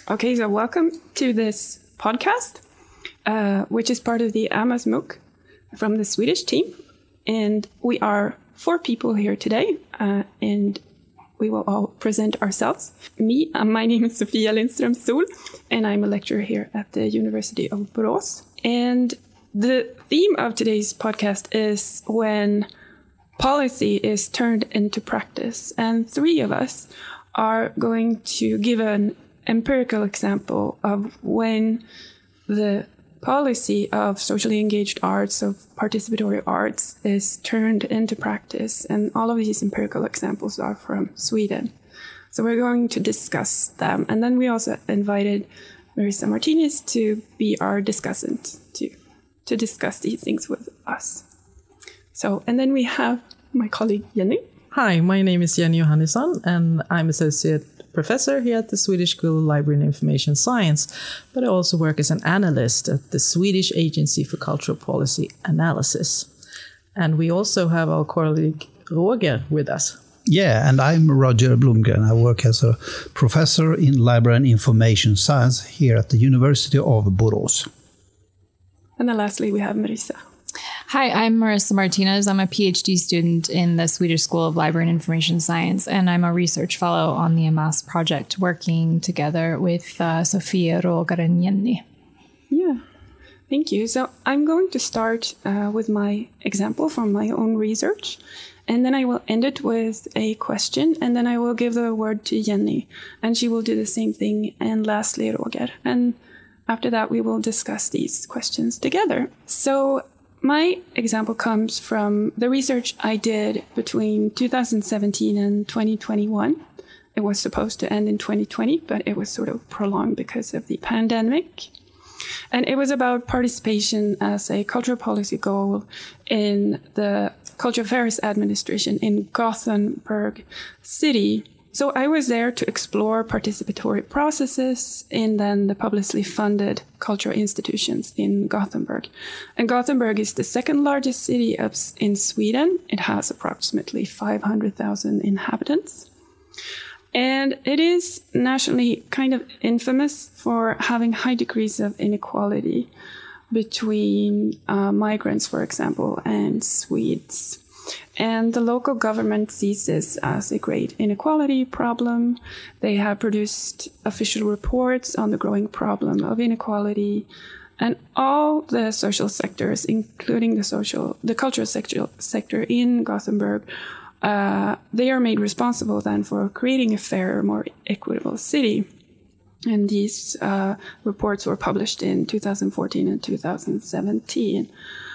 Okay, so welcome to this podcast, which is part of the AMAS MOOC from the Swedish team. And we are 4 people here today, and we will all present ourselves. My name is Sofia Lindström Sol, and I'm a lecturer here at the University of Borås. And the theme of today's podcast is when policy is turned into practice. And 3 of us are going to give an empirical example of when the policy of socially engaged arts, of participatory arts, is turned into practice. And all of these empirical examples are from Sweden. So we're going to discuss them. And then we also invited Marisa Martinez to be our discussant, to discuss these things with us. So, and then we have my colleague Jenny. Hi, my name is Jenny Johannesson, and I'm associate professor here at the Swedish School of Library and Information Science, but I also work as an analyst at the Swedish Agency for Cultural Policy Analysis. And we also have our colleague Roger with us. Yeah, and I'm Roger Blomgren. I work as a professor in Library and Information Science here at the University of Borås. And then lastly, we have Marisa. Hi, I'm Marisa Martinez. I'm a PhD student in the Swedish School of Library and Information Science, and I'm a research fellow on the AMAS project, working together with Sofia, Roger, and Jenny. Yeah, thank you. So I'm going to start with my example from my own research, and then I will end it with a question, and then I will give the word to Jenny, and she will do the same thing, and lastly, Roger. And after that, we will discuss these questions together. So my example comes from the research I did between 2017 and 2021. It was supposed to end in 2020, but it was sort of prolonged because of the pandemic. And it was about participation as a cultural policy goal in the Cultural Affairs Administration in Gothenburg City. So I was there to explore participatory processes in then the publicly funded cultural institutions in Gothenburg. And Gothenburg is the second largest city in Sweden. It has approximately 500,000 inhabitants. And it is nationally kind of infamous for having high degrees of inequality between migrants, for example, and Swedes. And the local government sees this as a great inequality problem. They have produced official reports on the growing problem of inequality. And all the social sectors, including the cultural sector in Gothenburg, they are made responsible then for creating a fairer, more equitable city. And these reports were published in 2014 and 2017.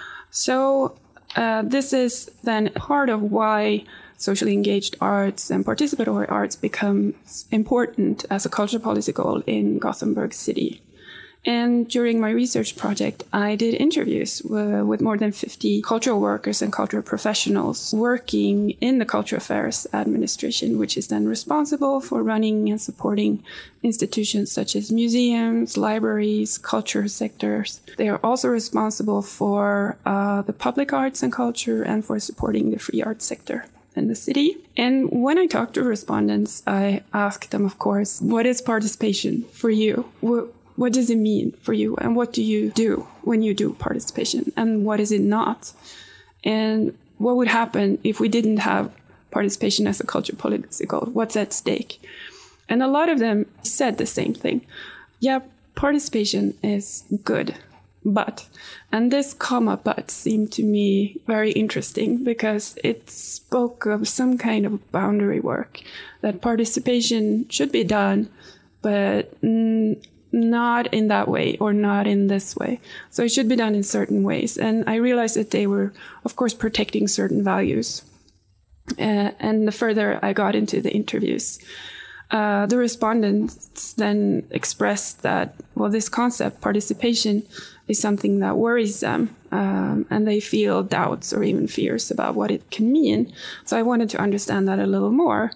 So this is then part of why socially engaged arts and participatory arts becomes important as a cultural policy goal in Gothenburg City. And during my research project, I did interviews with more than 50 cultural workers and cultural professionals working in the Cultural Affairs Administration, which is then responsible for running and supporting institutions such as museums, libraries, culture sectors. They are also responsible for the public arts and culture and for supporting the free arts sector in the city. And when I talked to respondents, I asked them, of course, what is participation for you? What does it mean for you? And what do you do when you do participation? And what is it not? And what would happen if we didn't have participation as a cultural policy goal? What's at stake? And a lot of them said the same thing. Yeah, participation is good, but. And this comma but seemed to me very interesting because it spoke of some kind of boundary work, that participation should be done, but not in that way or not in this way. So it should be done in certain ways. And I realized that they were, of course, protecting certain values. And the further I got into the interviews, the respondents then expressed that, well, this concept, participation, is something that worries them. And they feel doubts or even fears about what it can mean. So I wanted to understand that a little more.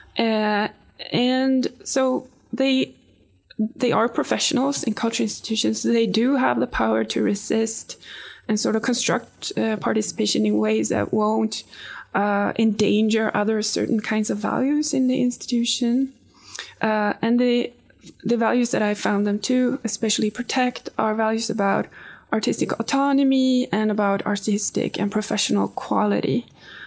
And so they are professionals in cultural institutions. They do have the power to resist and sort of construct participation in ways that won't endanger other certain kinds of values in the institution. And the values that I found them to especially protect are values about artistic autonomy and about artistic and professional quality.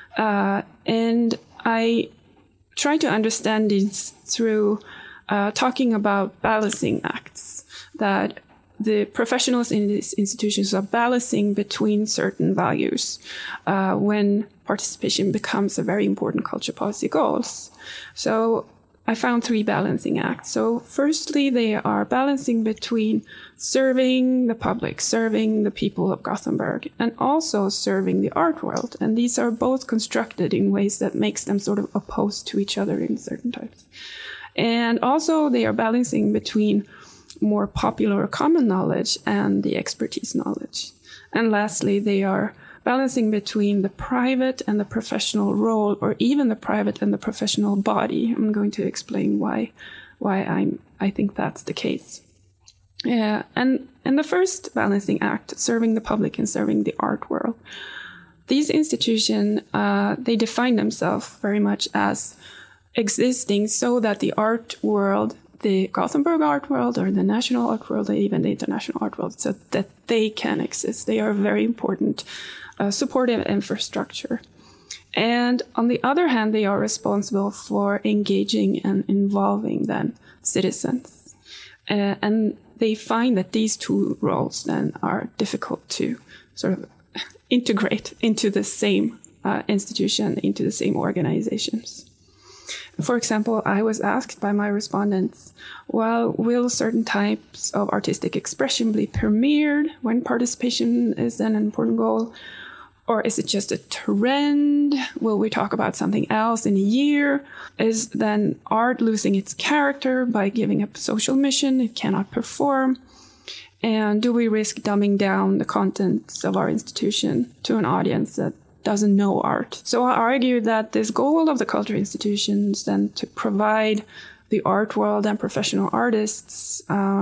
And I try to understand these through talking about balancing acts, that the professionals in these institutions are balancing between certain values when participation becomes a very important culture policy goals. So I found 3 balancing acts. So firstly, they are balancing between serving the public, serving the people of Gothenburg, and also serving the art world. And these are both constructed in ways that makes them sort of opposed to each other in certain types. And also they are balancing between more popular or common knowledge and the expertise knowledge. And lastly, they are balancing between the private and the professional role, or even the private and the professional body. I'm going to explain why I think that's the case. And the first balancing act, serving the public and serving the art world, these institutions, they define themselves very much as existing so that the art world, the Gothenburg art world or the national art world, or even the international art world, so that they can exist. They are a very important supportive infrastructure. And on the other hand, they are responsible for engaging and involving then citizens. And they find that these 2 roles then are difficult to sort of integrate into the same institution, into the same organizations. For example, I was asked by my respondents, well, will certain types of artistic expression be premiered when participation is then an important goal? Or is it just a trend? Will we talk about something else in a year? Is then art losing its character by giving up social mission it cannot perform? And do we risk dumbing down the contents of our institution to an audience that doesn't know art? So I argue that this goal of the culture institutions then to provide the art world and professional artists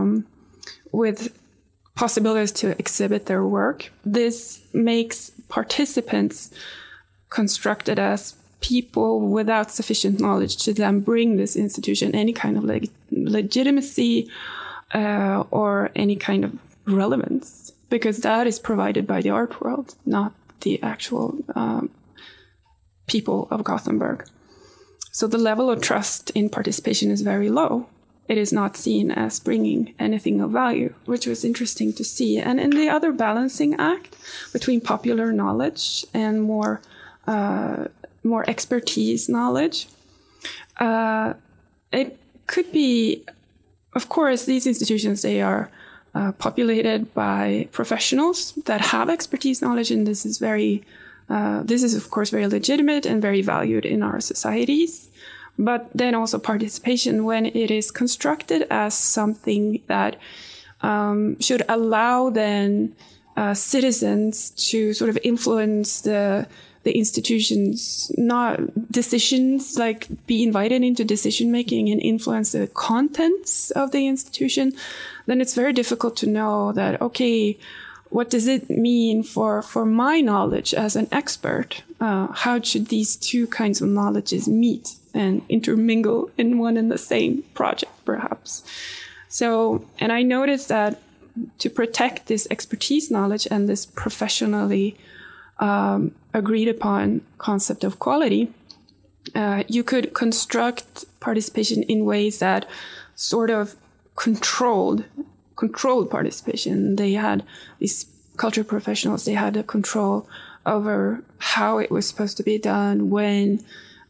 with possibilities to exhibit their work. This makes participants constructed as people without sufficient knowledge to then bring this institution any kind of legitimacy or any kind of relevance, because that is provided by the art world, not the actual people of Gothenburg. So the level of trust in participation is very low. It is not seen as bringing anything of value, which was interesting to see. And in the other balancing act between popular knowledge and more expertise knowledge, it could be, of course, these institutions, they are populated by professionals that have expertise knowledge, and this is of course very legitimate and very valued in our societies. But then also participation, when it is constructed as something that should allow then citizens to sort of influence the institutions, not decisions, like be invited into decision making and influence the contents of the institution, then it's very difficult to know that, okay, what does it mean for my knowledge as an expert? How should these 2 kinds of knowledges meet and intermingle in one and the same project, perhaps? So, and I noticed that to protect this expertise knowledge and this professionally agreed upon concept of quality, you could construct participation in ways that sort of controlled participation. They had these culture professionals, they had a control over how it was supposed to be done, when,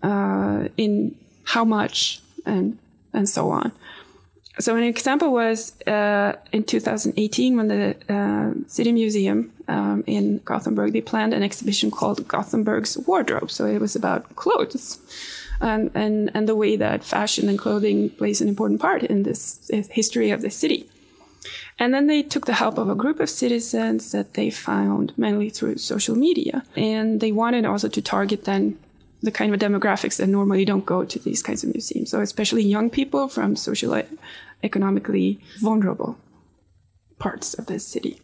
in how much, and so on. So an example was in 2018 when the City Museum in Gothenburg, they planned an exhibition called Gothenburg's Wardrobe. So it was about clothes and the way that fashion and clothing plays an important part in this history of the city. And then they took the help of a group of citizens that they found mainly through social media. And they wanted also to target then the kind of demographics that normally don't go to these kinds of museums. So especially young people from socially, economically vulnerable parts of the city.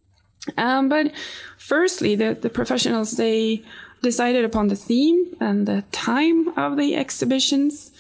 But firstly, the professionals, they decided upon the theme and the time of the exhibitions.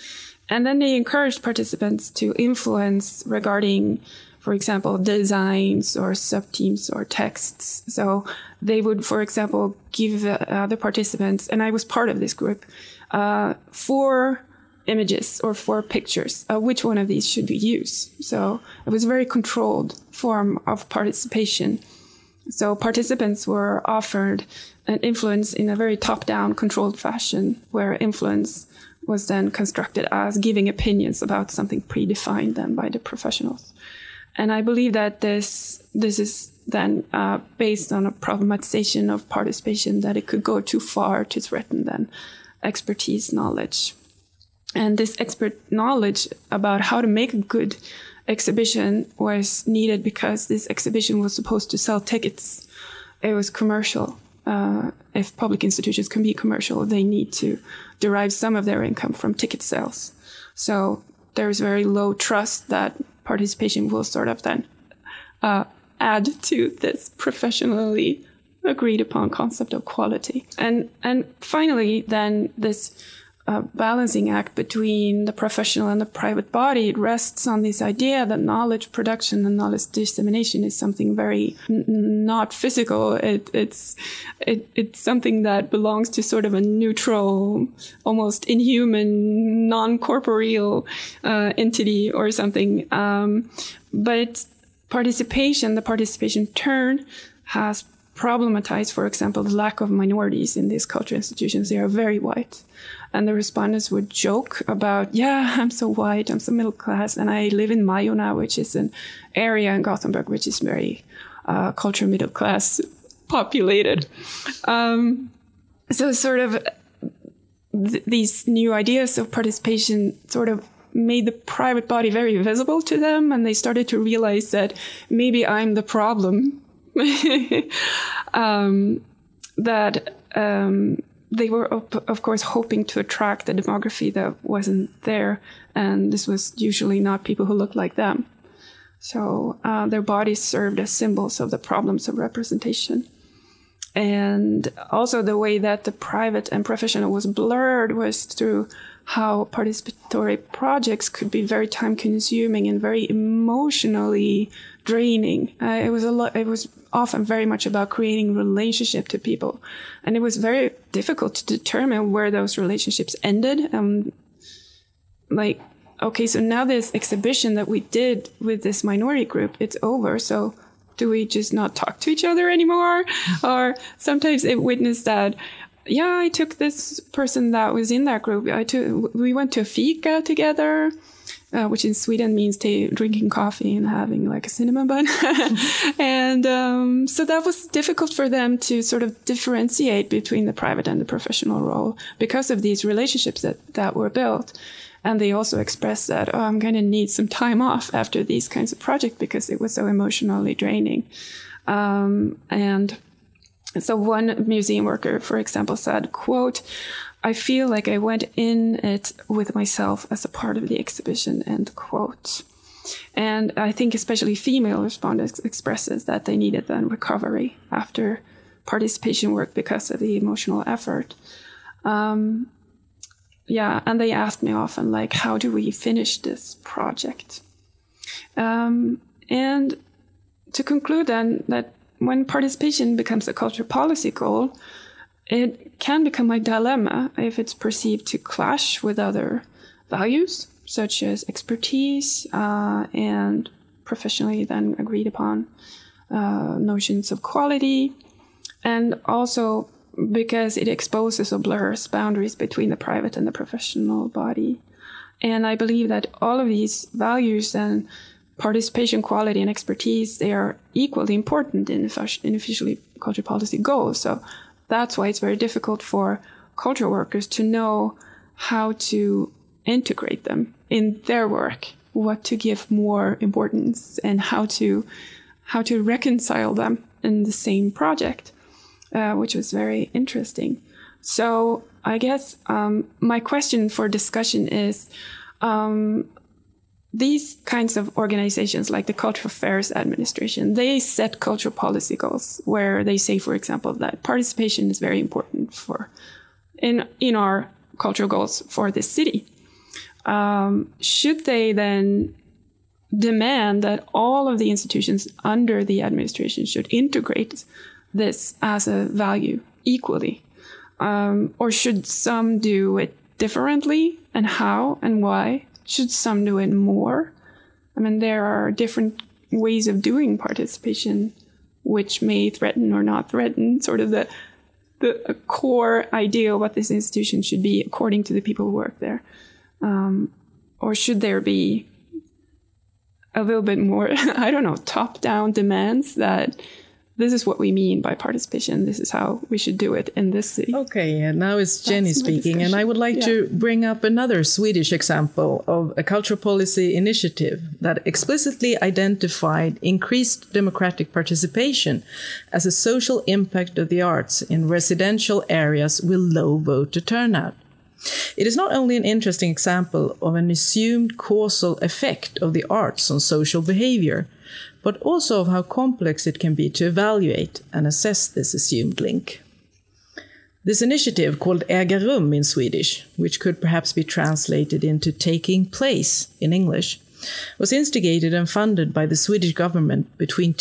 And then they encouraged participants to influence regarding, for example, designs or sub-themes or texts. So they would, for example, give the participants, and I was part of this group, 4 images or 4 pictures. Which one of these should we use? So it was a very controlled form of participation. So participants were offered an influence in a very top-down controlled fashion, where influence was then constructed as giving opinions about something predefined then by the professionals. And I believe that this is then based on a problematization of participation, that it could go too far to threaten then expertise knowledge. And this expert knowledge about how to make a good exhibition was needed because this exhibition was supposed to sell tickets. It was commercial. If public institutions can be commercial, they need to derive some of their income from ticket sales. So there's very low trust that participation will sort of then add to this professionally agreed upon concept of quality. And finally, then this balancing act between the professional and the private body, it rests on this idea that knowledge production and knowledge dissemination is something very not physical. It's something that belongs to sort of a neutral, almost inhuman, non-corporeal entity or something. But the participation turn has problematized, for example, the lack of minorities in these cultural institutions. They are very white. And the respondents would joke about, yeah, I'm so white, I'm so middle class, and I live in Majorna, which is an area in Gothenburg which is very cultural middle class populated. So sort of these new ideas of participation sort of made the private body very visible to them, and they started to realize that maybe I'm the problem. They were, of course, hoping to attract a demography that wasn't there. And this was usually not people who looked like them. So their bodies served as symbols of the problems of representation. And also the way that the private and professional was blurred was through how participatory projects could be very time-consuming and very emotionally draining. It was often very much about creating relationship to people, and it was very difficult to determine where those relationships ended. Okay, so now this exhibition that we did with this minority group, it's over. So do we just not talk to each other anymore? Or sometimes it witnessed that, yeah, I took this person that was in that group. We went to a fika together, which in Sweden means drinking coffee and having like a cinnamon bun. And so that was difficult for them to sort of differentiate between the private and the professional role because of these relationships that were built. And they also expressed that, I'm going to need some time off after these kinds of projects because it was so emotionally draining. And so one museum worker, for example, said, quote, I feel like I went in it with myself as a part of the exhibition, end quote. And I think especially female respondents expresses that they needed then recovery after participation work because of the emotional effort. And they asked me often, like, how do we finish this project? And to conclude then, that when participation becomes a cultural policy goal, it can become a dilemma if it's perceived to clash with other values, such as expertise and professionally then agreed upon notions of quality, and also because it exposes or blurs boundaries between the private and the professional body. And I believe that all of these values and participation, quality, and expertise, they are equally important in officially culture policy goals. So that's why it's very difficult for culture workers to know how to integrate them in their work, what to give more importance, and how to reconcile them in the same project, which was very interesting. So I guess my question for discussion is, these kinds of organizations like the Cultural Affairs Administration, they set cultural policy goals where they say, for example, that participation is very important in our cultural goals for this city. should they then demand that all of the institutions under the administration should integrate this as a value equally? Or should some do it differently, and how and why? Should some do it more? I mean, there are different ways of doing participation which may threaten or not threaten sort of the core idea of what this institution should be according to the people who work there. Or should there be a little bit more, I don't know, top-down demands that this is what we mean by participation. This is how we should do it in this city. Okay, and now it's Jenny speaking, and I would like to bring up another Swedish example of a cultural policy initiative that explicitly identified increased democratic participation as a social impact of the arts in residential areas with low voter turnout. It is not only an interesting example of an assumed causal effect of the arts on social behavior, but also of how complex it can be to evaluate and assess this assumed link. This initiative, called Äga rum in Swedish, which could perhaps be translated into taking place in English, was instigated and funded by the Swedish government between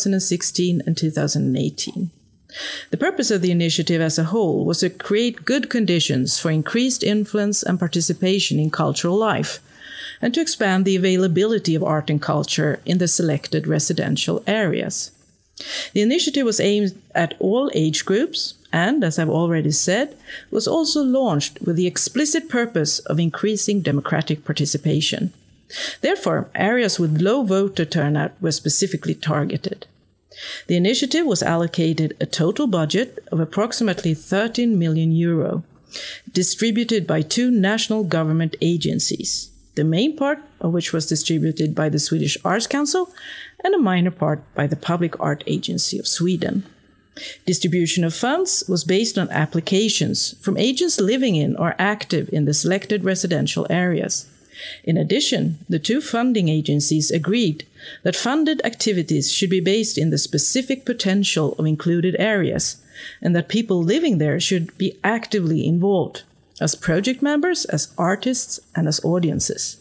2016 and 2018. The purpose of the initiative as a whole was to create good conditions for increased influence and participation in cultural life, and to expand the availability of art and culture in the selected residential areas. The initiative was aimed at all age groups and, as I've already said, was also launched with the explicit purpose of increasing democratic participation. Therefore, areas with low voter turnout were specifically targeted. The initiative was allocated a total budget of approximately 13 million euro, distributed by 2 national government agencies, the main part of which was distributed by the Swedish Arts Council and a minor part by the Public Art Agency of Sweden. Distribution of funds was based on applications from agents living in or active in the selected residential areas. In addition, the 2 funding agencies agreed that funded activities should be based in the specific potential of included areas, and that people living there should be actively involved, as project members, as artists, and as audiences.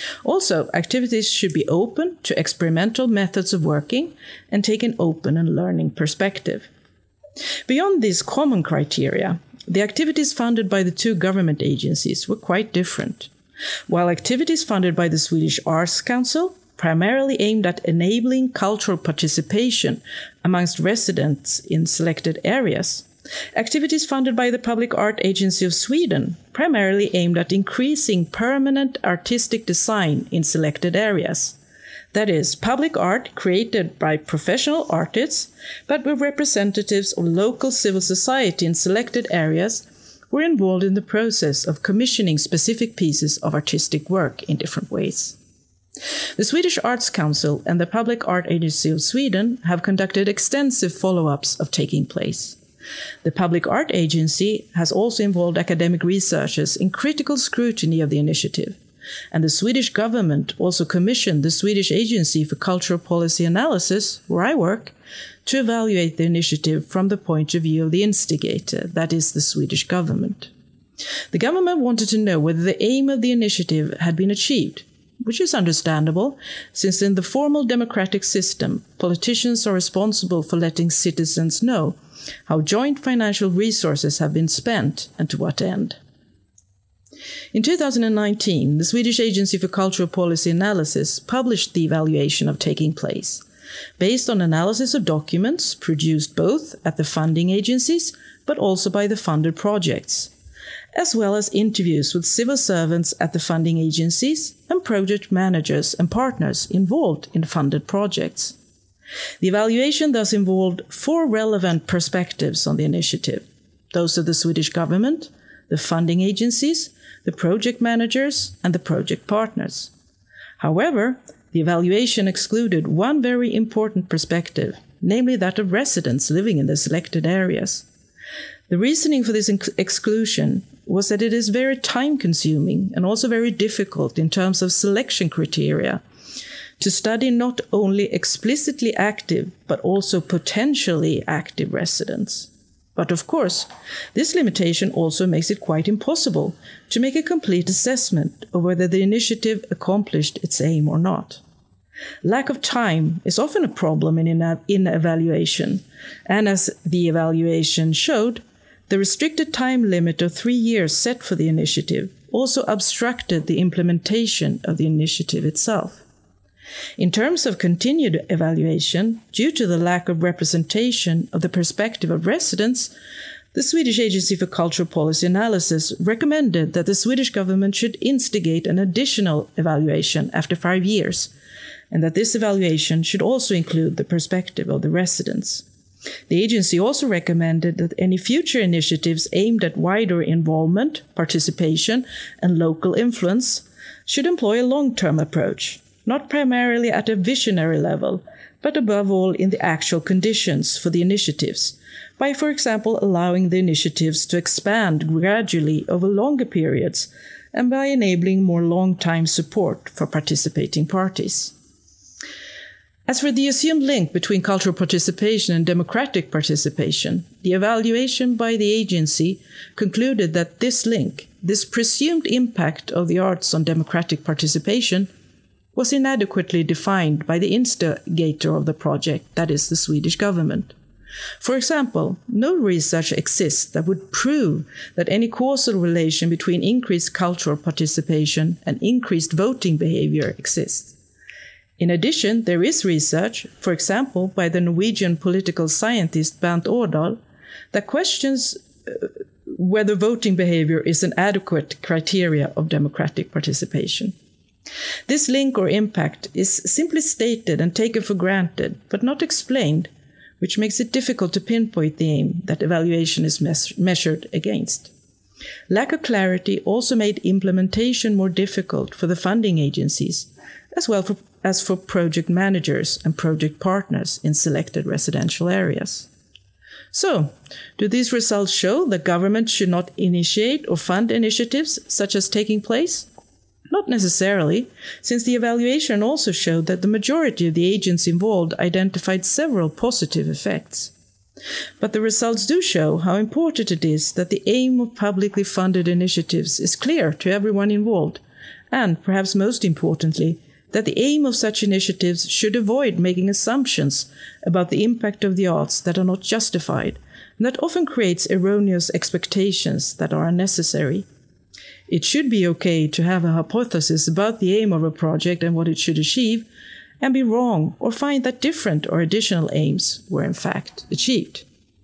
Also, activities should be open to experimental methods of working and take an open and learning perspective. Beyond these common criteria, the activities funded by the 2 government agencies were quite different. While activities funded by the Swedish Arts Council primarily aimed at enabling cultural participation amongst residents in selected areas, activities funded by the Public Art Agency of Sweden primarily aimed at increasing permanent artistic design in selected areas. That is, public art created by professional artists, but with representatives of local civil society in selected areas were involved in the process of commissioning specific pieces of artistic work in different ways. The Swedish Arts Council and the Public Art Agency of Sweden have conducted extensive follow-ups of taking place. The Public Art Agency has also involved academic researchers in critical scrutiny of the initiative, and the Swedish government also commissioned the Swedish Agency for Cultural Policy Analysis, where I work, to evaluate the initiative from the point of view of the instigator, that is, the Swedish government. The government wanted to know whether the aim of the initiative had been achieved, which is understandable, since in the formal democratic system, politicians are responsible for letting citizens know how joint financial resources have been spent and to what end. In 2019, the Swedish Agency for Cultural Policy Analysis published the evaluation of taking place, based on analysis of documents produced both at the funding agencies but also by the funded projects, as well as interviews with civil servants at the funding agencies and project managers and partners involved in funded projects. The evaluation thus involved 4 relevant perspectives on the initiative: those of the Swedish government, the funding agencies, the project managers, and the project partners. However, the evaluation excluded one very important perspective, namely that of residents living in the selected areas. The reasoning for this exclusion was that it is very time-consuming and also very difficult in terms of selection criteria to study not only explicitly active but also potentially active residents. But of course, this limitation also makes it quite impossible to make a complete assessment of whether the initiative accomplished its aim or not. Lack of time is often a problem in evaluation, and as the evaluation showed, the restricted time limit of 3 years set for the initiative also obstructed the implementation of the initiative itself. In terms of continued evaluation, due to the lack of representation of the perspective of residents, the Swedish Agency for Cultural Policy Analysis recommended that the Swedish government should instigate an additional evaluation after 5 years, and that this evaluation should also include the perspective of the residents. The agency also recommended that any future initiatives aimed at wider involvement, participation, and local influence should employ a long-term approach, not primarily at a visionary level, but above all in the actual conditions for the initiatives, by, for example, allowing the initiatives to expand gradually over longer periods and by enabling more long-time support for participating parties. As for the assumed link between cultural participation and democratic participation, the evaluation by the agency concluded that this link, this presumed impact of the arts on democratic participation, was inadequately defined by the instigator of the project, that is, the Swedish government. For example, no research exists that would prove that any causal relation between increased cultural participation and increased voting behavior exists. In addition, there is research, for example, by the Norwegian political scientist Bernt Årdal, that questions whether voting behavior is an adequate criteria of democratic participation. This link or impact is simply stated and taken for granted, but not explained, which makes it difficult to pinpoint the aim that evaluation is measured against. Lack of clarity also made implementation more difficult for the funding agencies, as well as for project managers and project partners in selected residential areas. So, do these results show that government should not initiate or fund initiatives such as taking place? Not necessarily, since the evaluation also showed that the majority of the agents involved identified several positive effects. But the results do show how important it is that the aim of publicly funded initiatives is clear to everyone involved, and, perhaps most importantly, that the aim of such initiatives should avoid making assumptions about the impact of the arts that are not justified, and that often creates erroneous expectations that are unnecessary. It should be okay to have a hypothesis about the aim of a project and what it should achieve, and be wrong or find that different or additional aims were in fact achieved.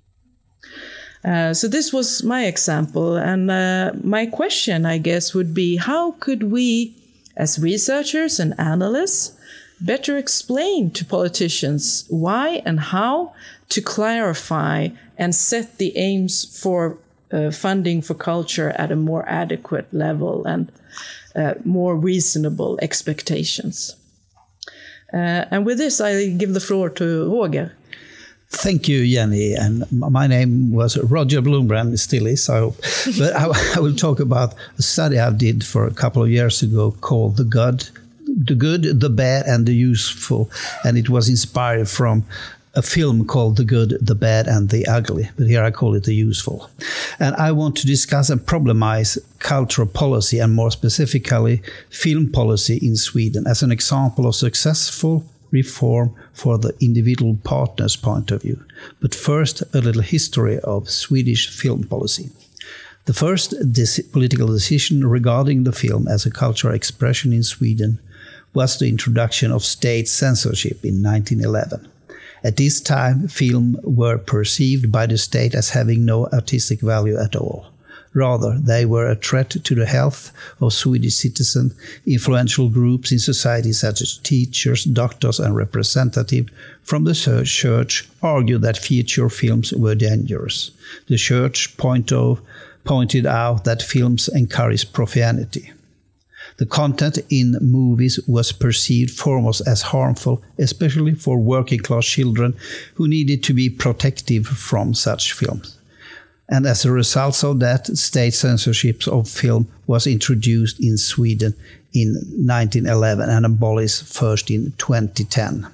So this was my example, and my question, I guess, would be how could we, as researchers and analysts, better explain to politicians why and how to clarify and set the aims for funding for culture at a more adequate level and more reasonable expectations. And with this, I give the floor to Roger. Thank you, Jenny. And my name was Roger Blomgren, still is, I hope. But I will talk about a study I did for a couple of years ago called The Good, the Bad, and the Useful. And it was inspired from a film called The Good, the Bad, and the Ugly. But here I call it The Useful. And I want to discuss and problemize cultural policy, and more specifically, film policy in Sweden, as an example of successful reform for the individual partner's point of view. But first, a little history of Swedish film policy. The first political decision regarding the film as a cultural expression in Sweden was the introduction of state censorship in 1911. At this time, film were perceived by the state as having no artistic value at all. Rather, they were a threat to the health of Swedish citizens. Influential groups in society such as teachers, doctors, and representatives from the church argued that feature films were dangerous. The church pointed out that films encourage profanity. The content in movies was perceived foremost as harmful, especially for working-class children who needed to be protected from such films. And as a result of that, state censorship of film was introduced in Sweden in 1911 and abolished first in 2010.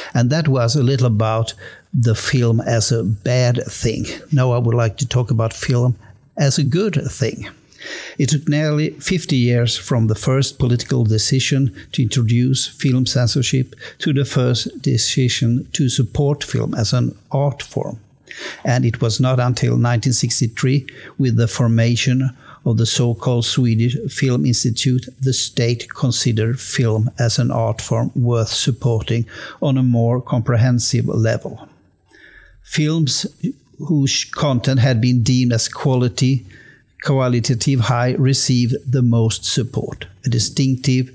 And that was a little about the film as a bad thing. Now I would like to talk about film as a good thing. It took nearly 50 years from the first political decision to introduce film censorship to the first decision to support film as an art form. And it was not until 1963, with the formation of the so-called Swedish Film Institute, the state considered film as an art form worth supporting on a more comprehensive level. Films whose content had been deemed as qualitative high received the most support. A distinction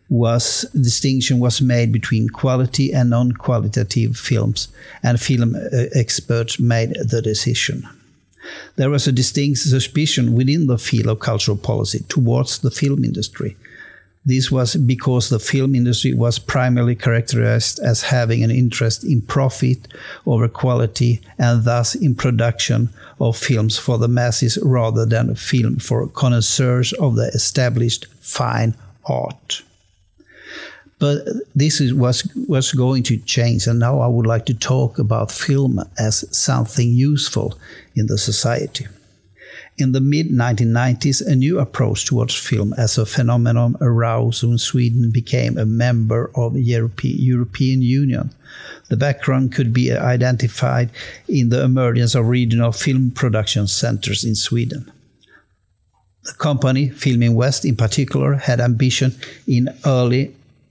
was made between quality and non-qualitative films, and film experts made the decision. There was a distinct suspicion within the field of cultural policy towards the film industry. This was because the film industry was primarily characterized as having an interest in profit over quality, and thus in production of films for the masses rather than film for connoisseurs of the established fine art. But this was going to change, and now I would like to talk about film as something useful in the society. In the mid-1990s, a new approach towards film as a phenomenon arose when Sweden became a member of the European Union. The background could be identified in the emergence of regional film production centers in Sweden. The company, Film Invest in particular, had ambition in early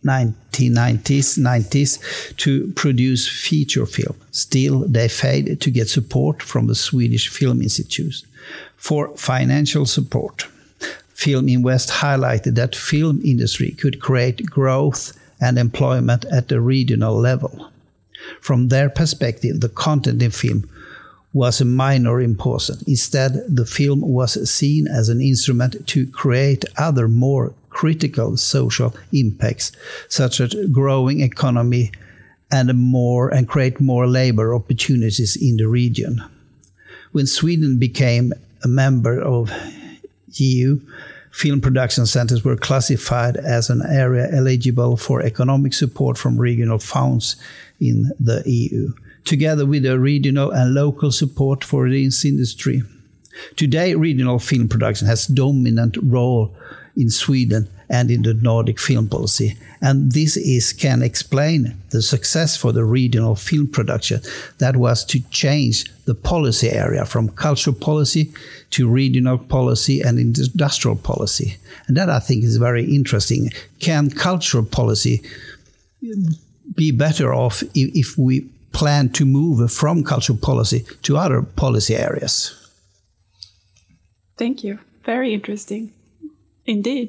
1990s to produce feature film. Still, they failed to get support from the Swedish Film Institute for financial support. Film Invest highlighted that film industry could create growth and employment at the regional level. From their perspective, the content in film was a minor importance. Instead, the film was seen as an instrument to create other more critical social impacts, such as growing economy and create more labor opportunities in the region. When Sweden became a member of EU, film production centers were classified as an area eligible for economic support from regional funds in the EU, together with the regional and local support for this industry. Today, regional film production has a dominant role in Sweden and in the Nordic film policy. And this can explain the success for the regional film production that was to change the policy area from cultural policy to regional policy and industrial policy. And that I think is very interesting. Can cultural policy be better off if we plan to move from cultural policy to other policy areas? Thank you. Very interesting. Indeed.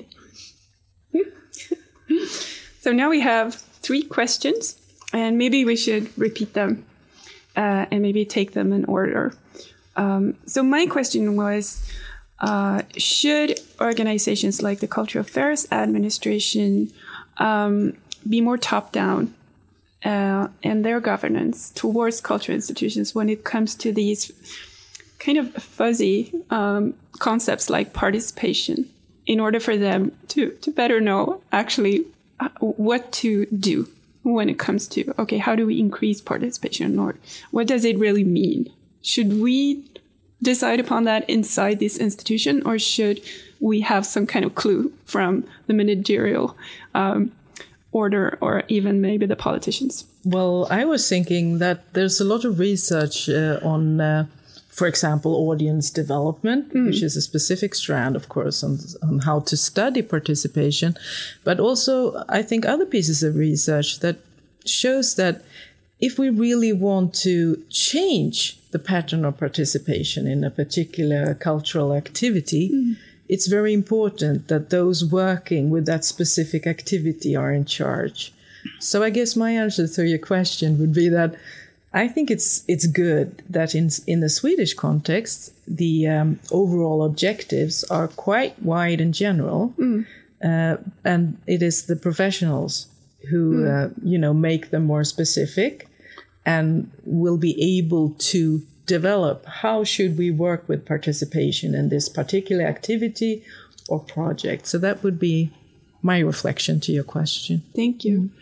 So now we have 3 questions, and maybe we should repeat them and maybe take them in order. So my question was, should organizations like the Cultural Affairs Administration be more top-down in their governance towards cultural institutions when it comes to these kind of fuzzy concepts like participation, in order for them to better know actually what to do when it comes to, okay, how do we increase participation, or what does it really mean? Should we decide upon that inside this institution, or should we have some kind of clue from the managerial order, or even maybe the politicians? Well, I was thinking that there's a lot of research on for example, audience development, which is a specific strand, of course, on how to study participation. But also, I think other pieces of research that shows that if we really want to change the pattern of participation in a particular cultural activity, it's very important that those working with that specific activity are in charge. So I guess my answer to your question would be that I think it's good that in the Swedish context, the overall objectives are quite wide and general, and it is the professionals who make them more specific and will be able to develop how should we work with participation in this particular activity or project. So that would be my reflection to your question. Thank you.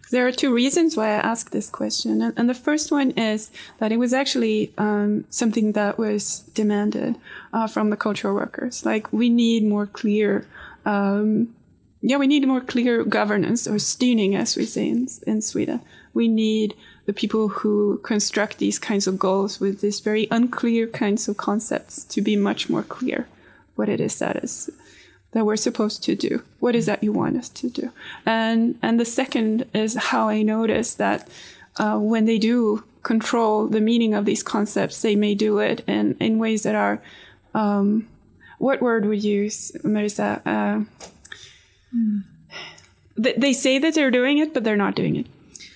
There are two reasons why I asked this question. And the first one is that it was actually something that was demanded from the cultural workers. Like, we need more clear, we need more clear governance, or styrning, as we say in Sweden. We need the people who construct these kinds of goals with these very unclear kinds of concepts to be much more clear what it is that we're supposed to do. What is that you want us to do? And the second is how I noticed that when they do control the meaning of these concepts, they may do it in ways that are, what word would you use, Marisa? They say that they're doing it, but they're not doing it.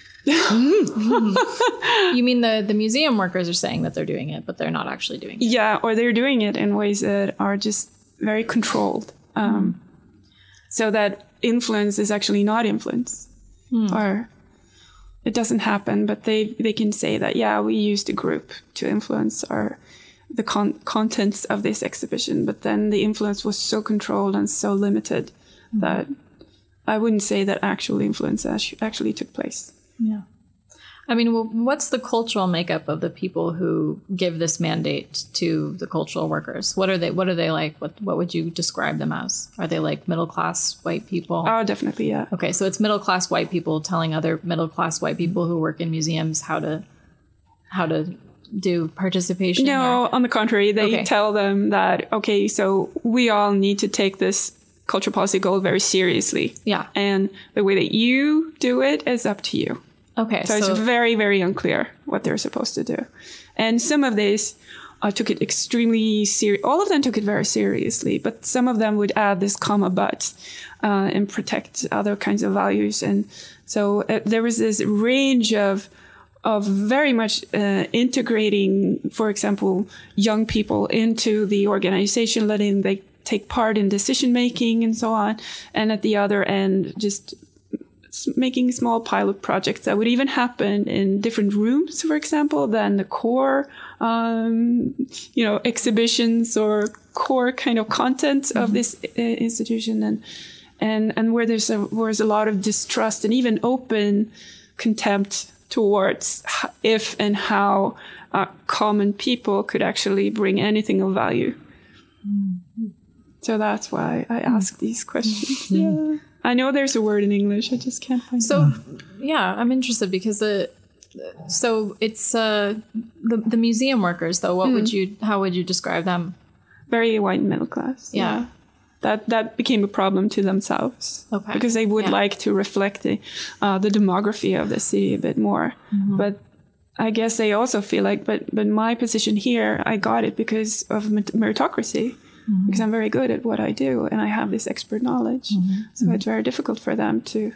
You mean the museum workers are saying that they're doing it, but they're not actually doing it? Yeah, or they're doing it in ways that are just very controlled. So that influence is actually not influence. Or it doesn't happen, but they can say that, yeah, we used a group to influence the contents of this exhibition, but then the influence was so controlled and so limited that I wouldn't say that actual influence actually took place. Yeah. I mean, what's the cultural makeup of the people who give this mandate to the cultural workers? What are they like? What would you describe them as? Are they like middle-class white people? Oh, definitely, yeah. Okay, so it's middle-class white people telling other middle-class white people who work in museums how to do participation? No, on the contrary, they tell them that, okay, so we all need to take this cultural policy goal very seriously. Yeah. And the way that you do it is up to you. Okay. So it's very, very unclear what they're supposed to do. And some of these took it extremely serious. All of them took it very seriously, but some of them would add this comma but and protect other kinds of values. And so there was this range of very much integrating, for example, young people into the organization, letting them take part in decision making and so on. And at the other end, just making small pilot projects that would even happen in different rooms, for example, than the core, exhibitions or core kind of content of this institution, and where there was a lot of distrust and even open contempt towards if and how common people could actually bring anything of value. So that's why I ask these questions. Yeah. I know there's a word in English, I just can't find it. So, yeah, I'm interested because so it's the museum workers, though. How would you describe them? Very white and middle class. Yeah. That became a problem to themselves. Okay. Because they would like to reflect the demography of the city a bit more. Mm-hmm. But I guess they also feel like, but my position here, I got it because of meritocracy. Mm-hmm. Because I'm very good at what I do and I have this expert knowledge. Mm-hmm. So it's very difficult for them to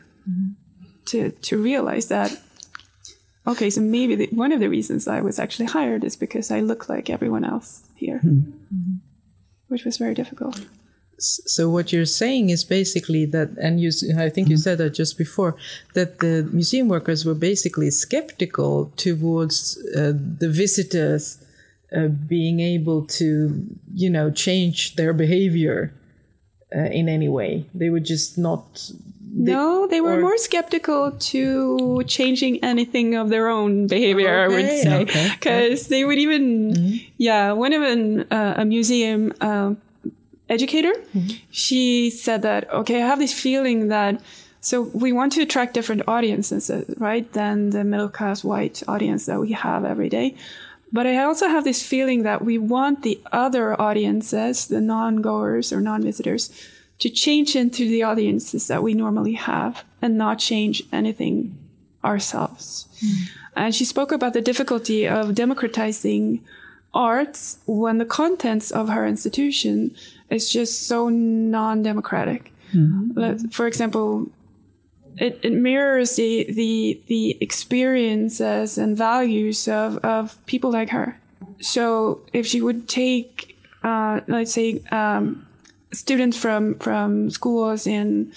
realize that, okay, so maybe one of the reasons I was actually hired is because I look like everyone else here, which was very difficult. So what you're saying is basically that, and I think you said that just before, that the museum workers were basically skeptical towards the visitors being able to, change their behavior in any way. They would just not... They were more skeptical to changing anything of their own behavior, I would say. Because they would even... one of them, a museum educator, she said that, okay, I have this feeling that... So we want to attract different audiences, right, than the middle-class white audience that we have every day. But I also have this feeling that we want the other audiences, the non-goers or non-visitors, to change into the audiences that we normally have and not change anything ourselves. And she spoke about the difficulty of democratizing arts when the contents of her institution is just so non-democratic. For example, it mirrors the experiences and values of people like her. So if she would take, let's say, students from schools in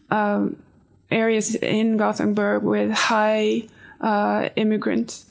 areas in Gothenburg with high immigrant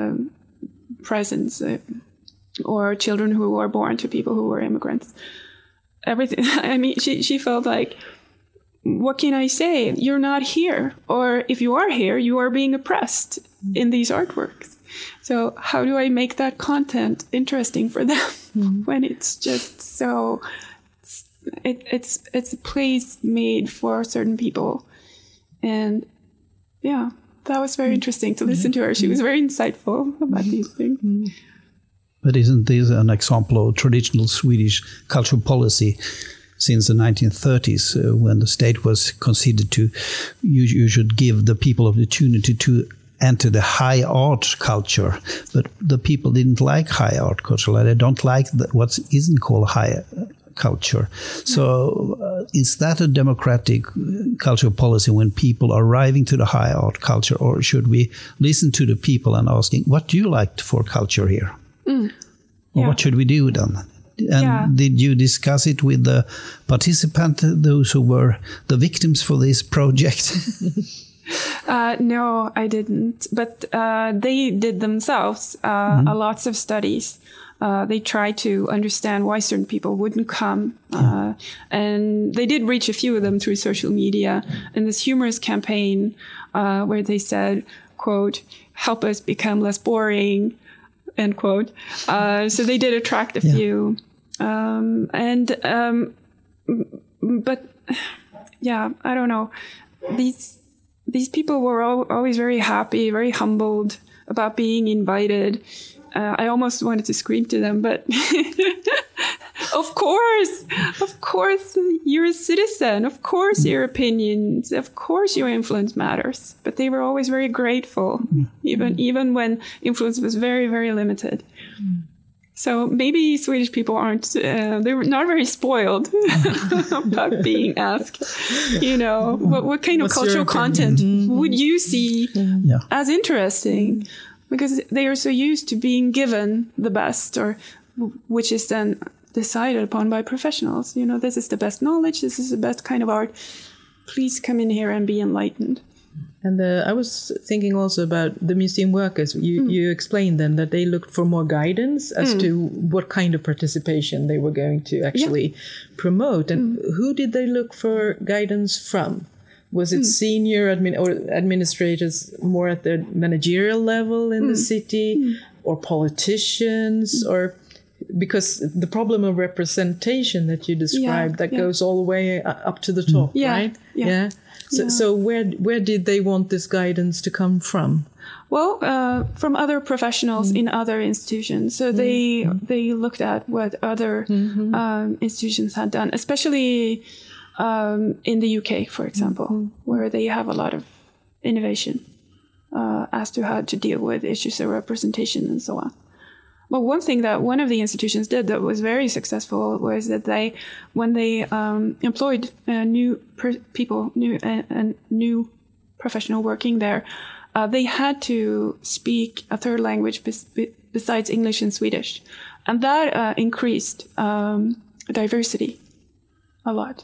presence, or children who were born to people who were immigrants, everything. I mean, she felt like what can I say? You're not here. Or if you are here, you are being oppressed in these artworks. So how do I make that content interesting for them when it's just so... It's a place made for certain people. And yeah, that was very interesting to listen to her. She was very insightful about these things. But isn't this an example of traditional Swedish cultural policy since the 1930s, when the state was considered to, you should give the people opportunity to enter the high art culture, but the people didn't like high art culture. They don't like what isn't called high culture. So is that a democratic cultural policy when people are arriving to the high art culture, or should we listen to the people and asking, what do you like for culture here? Or what should we do then? And did you discuss it with the participants, those who were the victims for this project? No, I didn't. But they did themselves lots of studies. They tried to understand why certain people wouldn't come. And they did reach a few of them through social media. And this humorous campaign where they said, quote, help us become less boring, end quote. So they did attract a few. But yeah, I don't know. These people were always very happy, very humbled about being invited. I almost wanted to scream to them, but of course, you're a citizen. Of course, your opinions, of course, your influence matters. But they were always very grateful, even when influence was very, very limited. So maybe Swedish people they were not very spoiled about being asked, what kind of cultural content would you see as interesting? Because they are so used to being given the best, or which is then decided upon by professionals. This is the best knowledge, this is the best kind of art. Please come in here and be enlightened. And I was thinking also about the museum workers. You explained then that they looked for more guidance as to what kind of participation they were going to actually promote. And who did they look for guidance from? Was it senior administrators more at the managerial level in the city, or politicians, or because the problem of representation that you described goes all the way up to the top, right? Yeah. So where did they want this guidance to come from? Well, from other professionals in other institutions. So they looked at what other institutions had done, especially in the UK, for example, where they have a lot of innovation as to how to deal with issues of representation and so on. But one thing that one of the institutions did that was very successful was that when they employed new professional working there, they had to speak a third language besides English and Swedish. And that increased diversity a lot.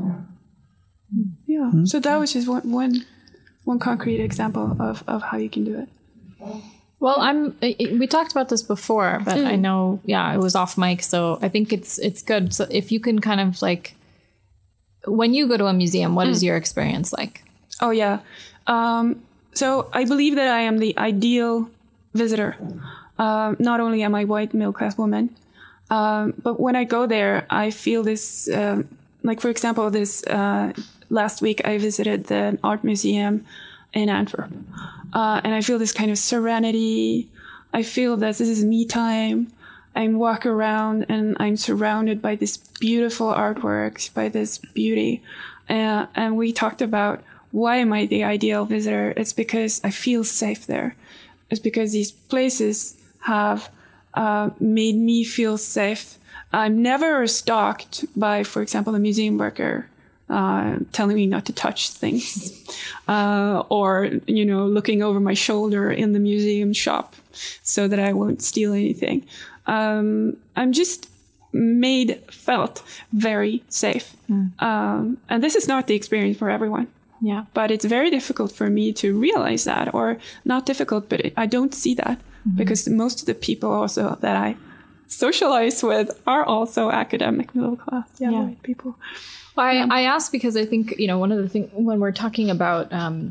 Yeah. So that was just one concrete example of how you can do it. Well, we talked about this before, but I know, it was off mic. So I think it's good. So if you can kind of when you go to a museum, what is your experience like? Oh, yeah. So I believe that I am the ideal visitor. Not only am I a white middle-class woman, but when I go there, I feel this, for example, this last week I visited the art museum in Antwerp. And I feel this kind of serenity. I feel that this is me time. I walk around and I'm surrounded by this beautiful artworks, by this beauty. And we talked about, why am I the ideal visitor? It's because I feel safe there. It's because these places have made me feel safe. I'm never stalked by, for example, a museum worker telling me not to touch things, or looking over my shoulder in the museum shop so that I won't steal anything. I'm just felt very safe, and this is not the experience for everyone. Yeah, but it's very difficult for me to realize that, or not difficult, but I don't see that because most of the people also that I socialize with are also academic middle class, white people. Well, I asked because I think, one of the things when we're talking about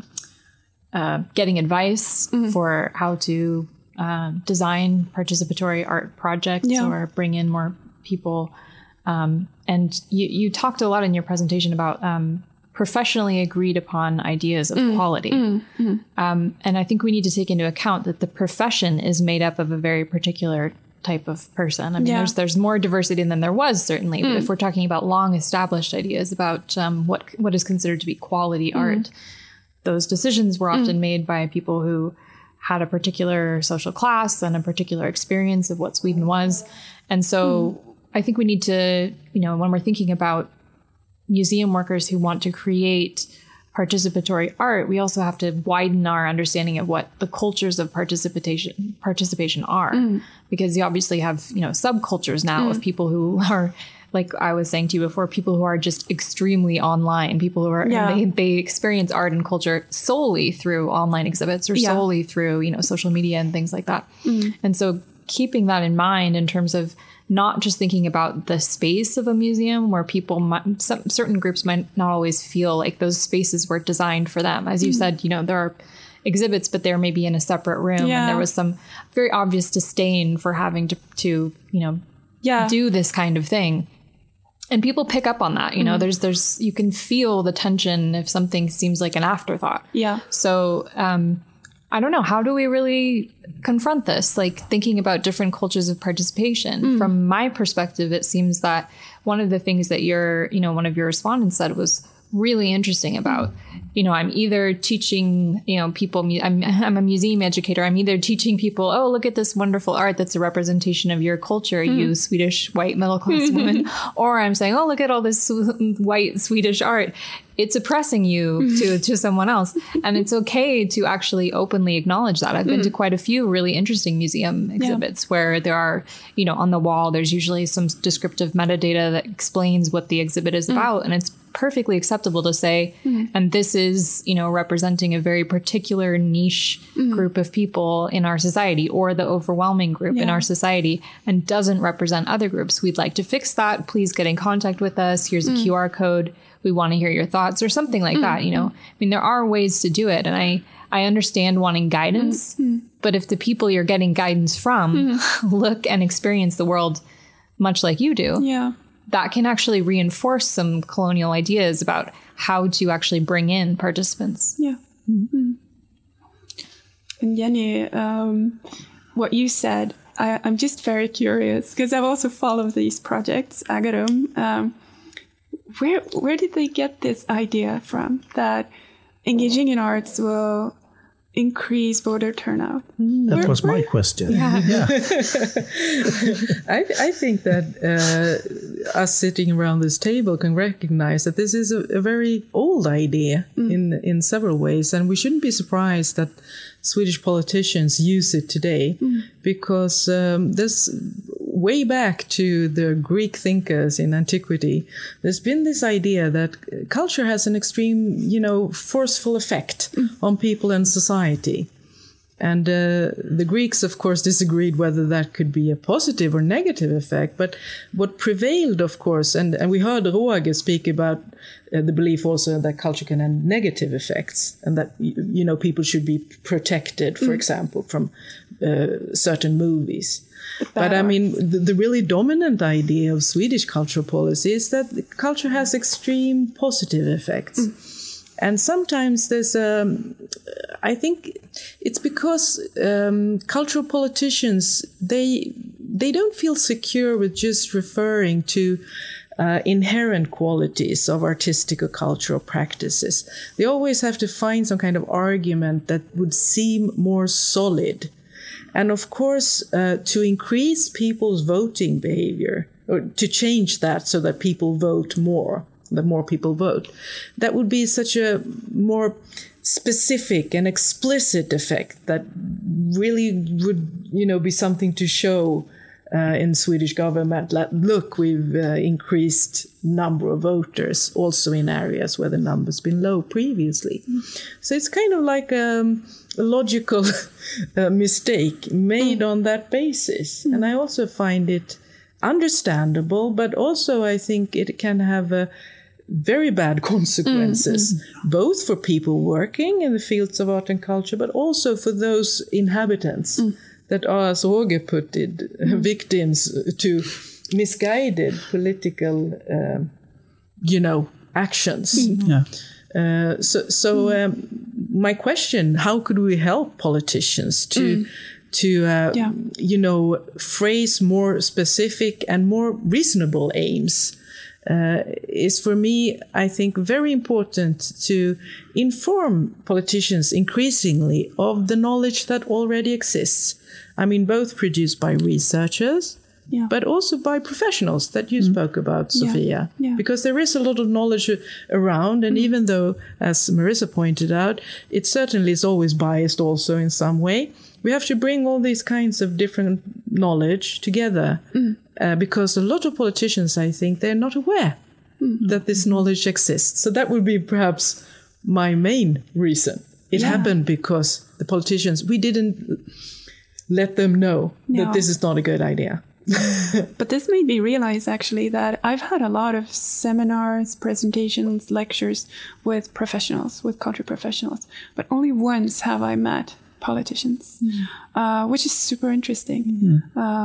getting advice for how to design participatory art projects or bring in more people. And you talked a lot in your presentation about professionally agreed upon ideas of quality. And I think we need to take into account that the profession is made up of a very particular type of person. I mean, there's more diversity than there was, certainly. But if we're talking about long established ideas about what is considered to be quality art, those decisions were often made by people who had a particular social class and a particular experience of what Sweden was. And so I think we need to, when we're thinking about museum workers who want to create participatory art, we also have to widen our understanding of what the cultures of participation are, because you obviously have, subcultures now of people who are, like I was saying to you before, people who are just extremely online, people who are, they experience art and culture solely through online exhibits or solely through, social media and things like that. And so keeping that in mind in terms of not just thinking about the space of a museum where people certain groups might not always feel like those spaces were designed for them. As you said, there are exhibits, but they're maybe in a separate room. And there was some very obvious disdain for having to do this kind of thing. And people pick up on that, there's you can feel the tension if something seems like an afterthought. Yeah. So, I don't know. How do we really confront this? Like thinking about different cultures of participation. From my perspective, it seems that one of the things that one of your respondents said was really interesting about, I'm either teaching, people, I'm a museum educator. I'm either teaching people, oh, look at this wonderful art that's a representation of your culture, you Swedish white middle class woman. Or I'm saying, oh, look at all this white Swedish art. It's oppressing you to someone else. And it's okay to actually openly acknowledge that. I've been to quite a few really interesting museum exhibits where there are, on the wall, there's usually some descriptive metadata that explains what the exhibit is about. And it's perfectly acceptable to say, and this is, representing a very particular niche group of people in our society, or the overwhelming group in our society, and doesn't represent other groups. We'd like to fix that. Please get in contact with us. Here's a QR code. We want to hear your thoughts, or something like that. I mean, there are ways to do it. And I understand wanting guidance, but if the people you're getting guidance from look and experience the world much like you do, that can actually reinforce some colonial ideas about how to actually bring in participants. Yeah. And Jenny, what you said, I'm just very curious, because I've also followed these projects, Agarum. Where did they get this idea from, that engaging in arts will increase voter turnout? That was my question. I think that us sitting around this table can recognize that this is a very old idea in several ways, and we shouldn't be surprised that Swedish politicians use it today, because there's way back to the Greek thinkers in antiquity, there's been this idea that culture has an extreme, forceful effect on people and society. And the Greeks, of course, disagreed whether that could be a positive or negative effect. But what prevailed, of course, and we heard Roger speak about the belief also that culture can have negative effects, and that, people should be protected, for example, from certain movies. But I mean, the really dominant idea of Swedish cultural policy is that culture has extreme positive effects. And sometimes there's I think it's because cultural politicians, they don't feel secure with just referring to inherent qualities of artistic or cultural practices. They always have to find some kind of argument that would seem more solid. And of course, to increase people's voting behavior, or to change that so that people vote more, the more people vote, that would be such a more specific and explicit effect that really would, be something to show in the Swedish government, like, look, we've increased number of voters also in areas where the number's been low previously. So it's kind of like a logical mistake made on that basis. And I also find it understandable, but also I think it can have very bad consequences, both for people working in the fields of art and culture, but also for those inhabitants that are, as Åge put it, victims to misguided political, actions. So my question: how could we help politicians to phrase more specific and more reasonable aims? Is for me, I think, very important to inform politicians increasingly of the knowledge that already exists. I mean, both produced by researchers, but also by professionals that you spoke about, Sofia. Because there is a lot of knowledge around, and even though, as Marissa pointed out, it certainly is always biased also in some way, we have to bring all these kinds of different knowledge together. Because a lot of politicians, I think, they're not aware that this knowledge exists. So that would be perhaps my main reason. It happened because the politicians, we didn't let them know that this is not a good idea. But this made me realize, actually, that I've had a lot of seminars, presentations, lectures with professionals, with culture professionals. But only once have I met politicians, which is super interesting.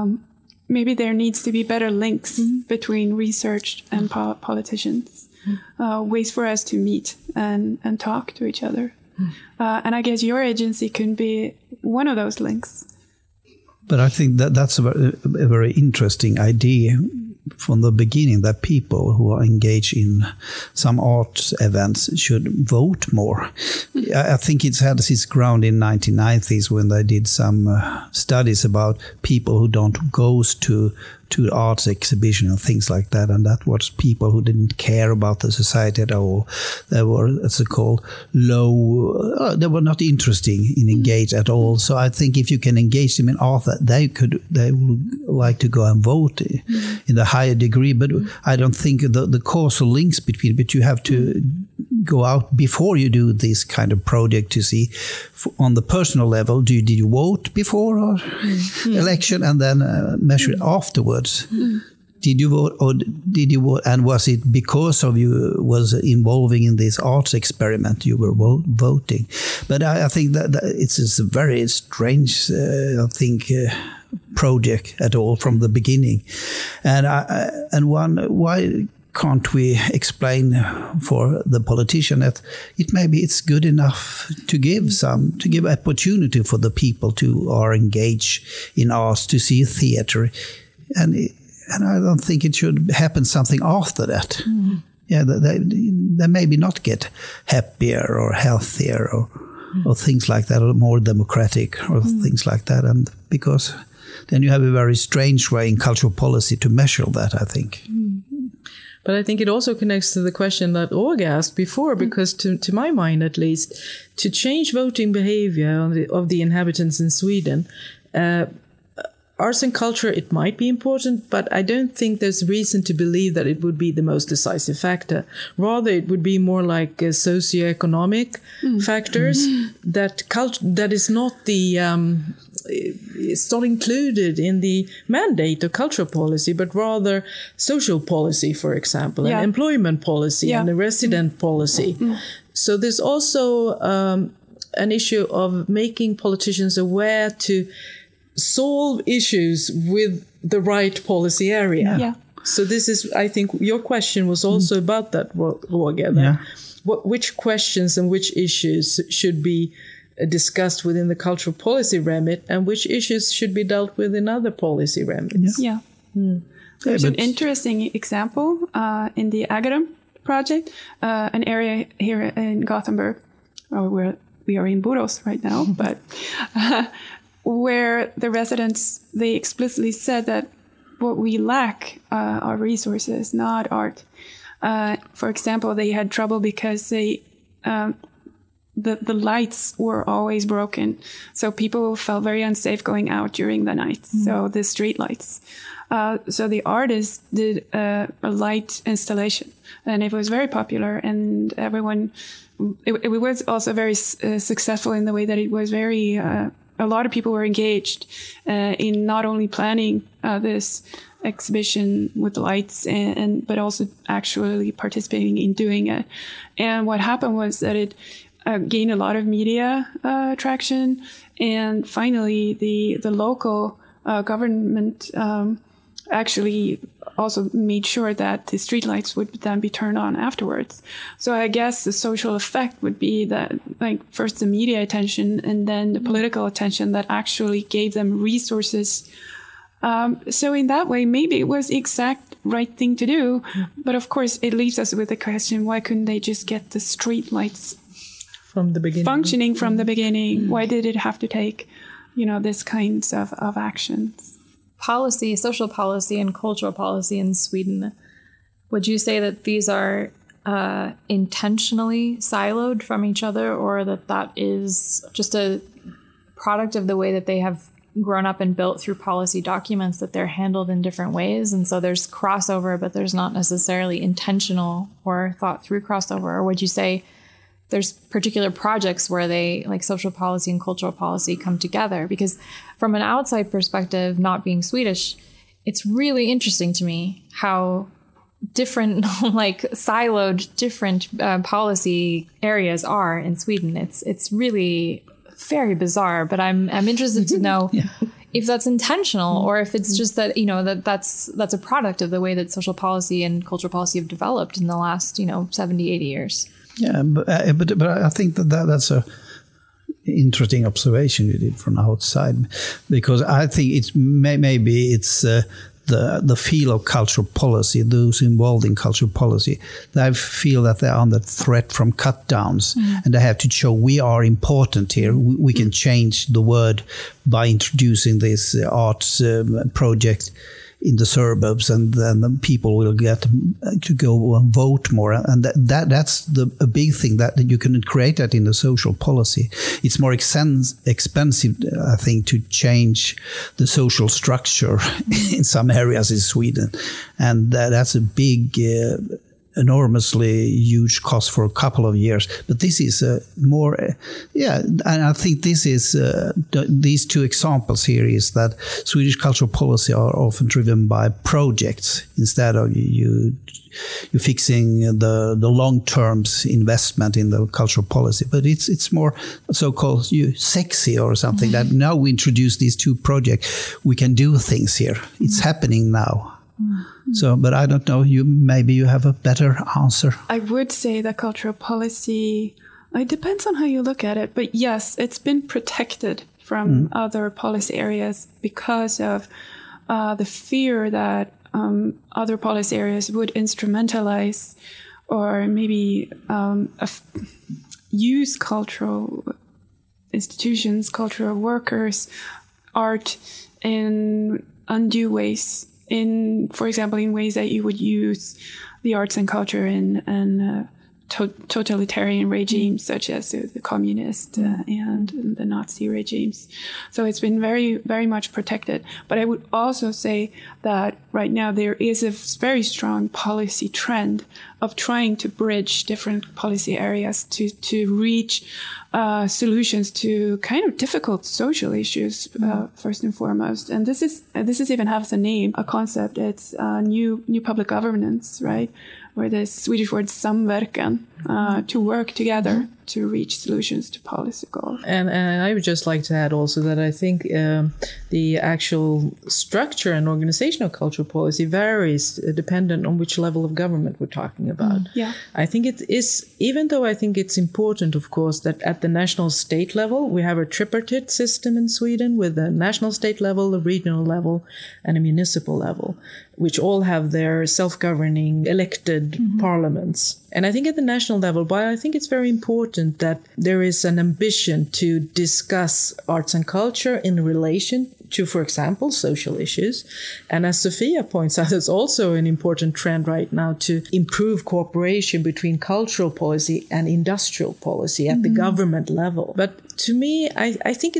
Maybe there needs to be better links between research and politicians, ways for us to meet and talk to each other. And I guess your agency can be one of those links. But I think that's a very interesting idea from the beginning, that people who are engaged in some arts events should vote more. I think it's had its ground in 1990s when they did some studies about people who don't go to arts exhibition and things like that, and that was people who didn't care about the society at all. They were, as they call, low. They were not interesting in engage at all. So I think if you can engage them in art, that they would like to go and vote in a higher degree. But I don't think the causal links between. But you have to go out before you do this kind of project to see, on the personal level, did you vote before or election, and then measure it afterwards. Did you vote, or did you vote, and was it because of you was involving in this arts experiment you were voting? But I think that it's a very strange, project at all from the beginning, why can't we explain for the politician that it's good enough to give opportunity for the people to are engaged in arts, to see theater, and I don't think it should happen something after that. They maybe not get happier or healthier or things like that, or more democratic or things like that, and because then you have a very strange way in cultural policy to measure that, I think. But I think it also connects to the question that Åge asked before, because to my mind, at least, to change voting behavior of the inhabitants in Sweden, arts and culture, it might be important, but I don't think there's reason to believe that it would be the most decisive factor. Rather, it would be more like socioeconomic factors that is not it's not included in the mandate of cultural policy, but rather social policy, for example, and employment policy and the resident policy. So there's also an issue of making politicians aware to solve issues with the right policy area. So this is, I think, your question was also about that, Åge. Which questions and which issues should be discussed within the cultural policy remit, and which issues should be dealt with in other policy remits. There's an interesting example in the Agarum project, an area here in Gothenburg, where we are in Borås right now, but where the residents, they explicitly said that what we lack are resources, not art. For example, they had trouble because the lights were always broken. So people felt very unsafe going out during the night. So the street lights. So the artist did a light installation, and it was very popular, and everyone, it was also very successful in the way that it was very, a lot of people were engaged in not only planning this exhibition with lights but also actually participating in doing it. And what happened was that it gained a lot of media traction, and finally the local government actually also made sure that the streetlights would then be turned on afterwards. So I guess the social effect would be that, like, first the media attention and then the political attention that actually gave them resources. So in that way, maybe it was the exact right thing to do. But of course, it leaves us with the question, why couldn't they just get the streetlights from the beginning, functioning from the beginning? Why did it have to take, this kinds of actions? Policy, social policy, and cultural policy in Sweden, would you say that these are intentionally siloed from each other, or that is just a product of the way that they have grown up and built through policy documents, that they're handled in different ways, and so there's crossover, but there's not necessarily intentional or thought through crossover? Or would you say there's particular projects where they, like social policy and cultural policy, come together? Because from an outside perspective, not being Swedish, it's really interesting to me how different, like siloed, different policy areas are in Sweden. It's really very bizarre, but I'm interested to know if that's intentional or if it's just that, that's a product of the way that social policy and cultural policy have developed in the last, 70, 80 years. Yeah, but I think that's a interesting observation you did from outside, because I think it's maybe it's the field of cultural policy, those involved in cultural policy, they feel that they're under threat from cut downs, and they have to show we are important here. We can change the world by introducing this arts project in the suburbs, and then the people will get to go and vote more. And that's a big thing, that you can create that in the social policy. It's more expensive, I think, to change the social structure in some areas in Sweden. And that's a big, enormously huge cost for a couple of years. But this is more, and I think this is, these two examples here is that Swedish cultural policy are often driven by projects instead of you fixing the long-term investment in the cultural policy. But it's more so-called sexy or something, that now we introduce these two projects, we can do things here. It's happening now. So, but I don't know, maybe you have a better answer. I would say that cultural policy, it depends on how you look at it, but yes, it's been protected from other policy areas because of the fear that other policy areas would instrumentalize or maybe use cultural institutions, cultural workers, art in undue ways. For example, in ways that you would use the arts and culture in totalitarian regimes such as the communist and the Nazi regimes. So it's been very, very much protected. But I would also say that right now there is a very strong policy trend of trying to bridge different policy areas to reach solutions to kind of difficult social issues, first and foremost. And this is even has a name, a concept. It's new public governance, right? Where the Swedish word samverkan, to work together to reach solutions to policy goals. And I would just like to add also that I think the actual structure and organization of cultural policy varies dependent on which level of government we're talking about. I think it is, even though I think it's important, of course, that at the national state level, we have a tripartite system in Sweden with a national state level, a regional level, and a municipal level, which all have their self-governing elected parliaments. And I think at the national level, but I think it's very important important that there is an ambition to discuss arts and culture in relation to, for example, social issues. And as Sophia points out, it's also an important trend right now to improve cooperation between cultural policy and industrial policy at the government level. But to me, I think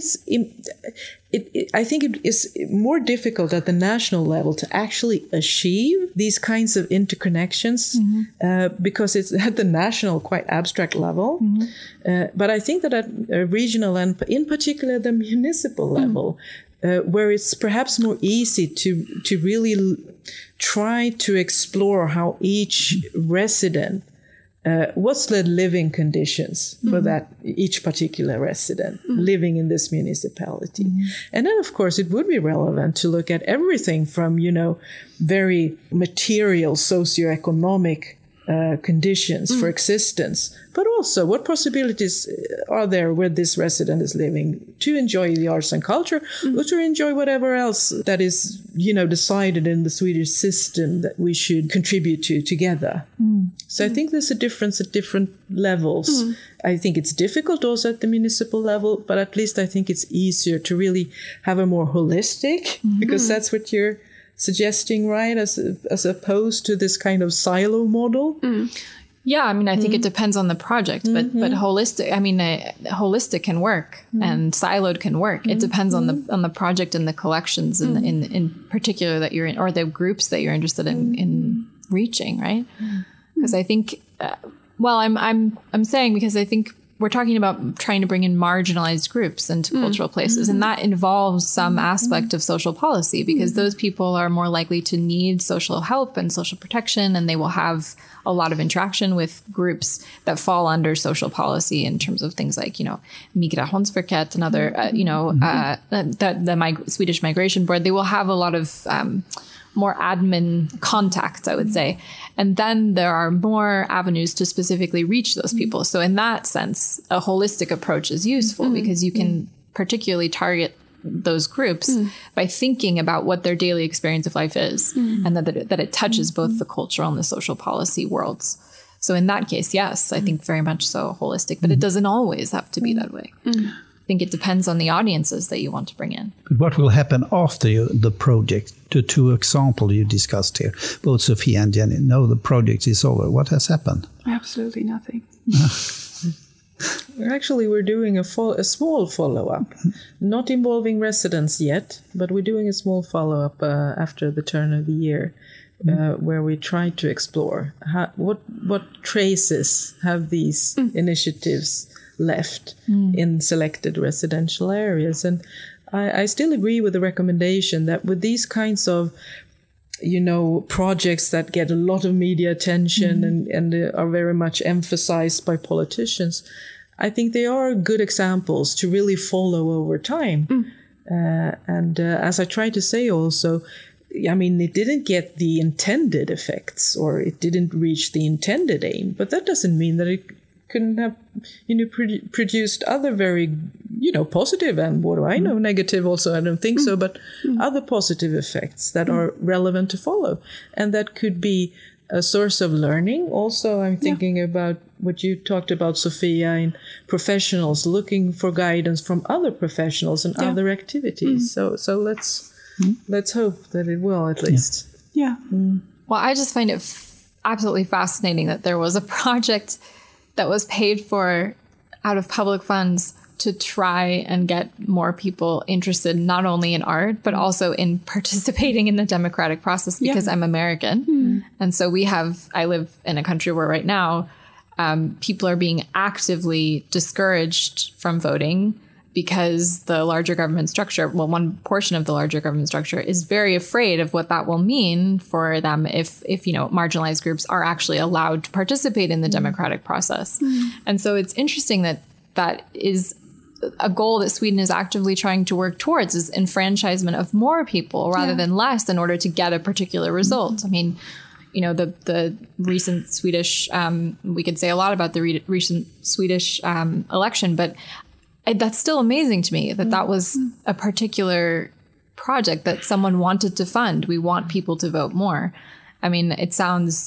I think it is more difficult at the national level to actually achieve these kinds of interconnections because it's at the national, quite abstract level. But I think that at a regional and in particular the municipal level, where it's perhaps more easy to really try to explore how each resident, what's the living conditions for that each particular resident living in this municipality. And then, of course, it would be relevant to look at everything from, very material socioeconomic conditions for existence, but also what possibilities are there where this resident is living to enjoy the arts and culture or to enjoy whatever else that is, decided in the Swedish system that we should contribute to together. So I think there's a difference at different levels. I think it's difficult also at the municipal level, but at least I think it's easier to really have a more holistic, because that's what you're suggesting, right? As opposed to this kind of silo model. Yeah, I mean, I think it depends on the project, but holistic. I mean, holistic can work and siloed can work. It depends on the project and the collections in particular that you're in, or the groups that you're interested in reaching, right? Because I think, I'm saying because I think we're talking about trying to bring in marginalized groups into cultural places. And that involves some aspect of social policy, because those people are more likely to need social help and social protection. And they will have a lot of interaction with groups that fall under social policy in terms of things like, Migrationsverket and other, the Swedish Migration Board. They will have a lot of more admin contacts, I would say. And then there are more avenues to specifically reach those people. So in that sense, a holistic approach is useful because you can particularly target those groups by thinking about what their daily experience of life is and that it touches both the cultural and the social policy worlds. So in that case, yes, I think very much so holistic, but it doesn't always have to be that way. I think it depends on the audiences that you want to bring in. But what will happen after the project? The two examples you discussed here, both Sophia and Jenny. No, the project is over. What has happened? Absolutely nothing. Actually, we're doing a small follow-up, not involving residents yet, but we're doing a small follow-up after the turn of the year, where we try to explore what traces have these initiatives left in selected residential areas. And I still agree with the recommendation that with these kinds of projects that get a lot of media attention and are very much emphasized by politicians, I think they are good examples to really follow over time. And as I tried to say also, I mean, it didn't get the intended effects or it didn't reach the intended aim, but that doesn't mean that it couldn't have, produced other very, positive and what do I know, negative also, I don't think so, but other positive effects that are relevant to follow. And that could be a source of learning. Also, I'm thinking about what you talked about, Sophia, in professionals looking for guidance from other professionals and other activities. So let's hope that it will at least. Yeah. Well, I just find it absolutely fascinating that there was a project that was paid for out of public funds to try and get more people interested not only in art, but also in participating in the democratic process, because I'm American. And so I live in a country where right now people are being actively discouraged from voting because the larger government structure, one portion of the larger government structure is very afraid of what that will mean for them if marginalized groups are actually allowed to participate in the democratic process. And so it's interesting that is a goal that Sweden is actively trying to work towards, is enfranchisement of more people rather than less in order to get a particular result. I mean, the recent Swedish, we could say a lot about the recent Swedish election, but that's still amazing to me that was a particular project that someone wanted to fund. We want people to vote more. I mean, it sounds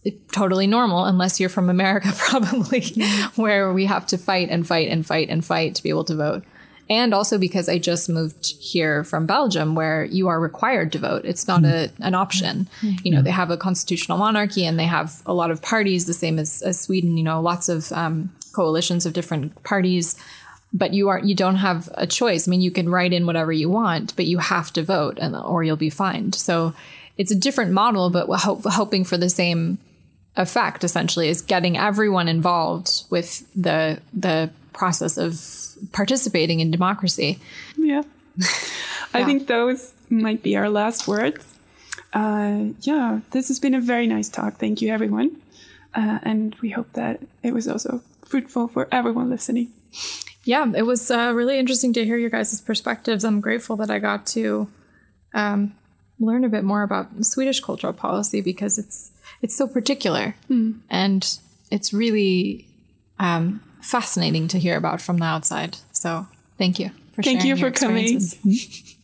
totally normal, unless you're from America, probably, where we have to fight and fight and fight and fight to be able to vote. And also because I just moved here from Belgium, where you are required to vote. It's not an option. You know, they have a constitutional monarchy and they have a lot of parties, the same as Sweden, you know, lots of coalitions of different parties. But you don't have a choice. I mean, you can write in whatever you want, but you have to vote or you'll be fined. So it's a different model, but we're hoping for the same effect, essentially, is getting everyone involved with the process of participating in democracy. Yeah. I think those might be our last words. This has been a very nice talk. Thank you, everyone. And we hope that it was also fruitful for everyone listening. Yeah, it was really interesting to hear your guys' perspectives. I'm grateful that I got to learn a bit more about Swedish cultural policy, because it's so particular and it's really fascinating to hear about from the outside. So thank you for sharing your experiences. Thank you for coming.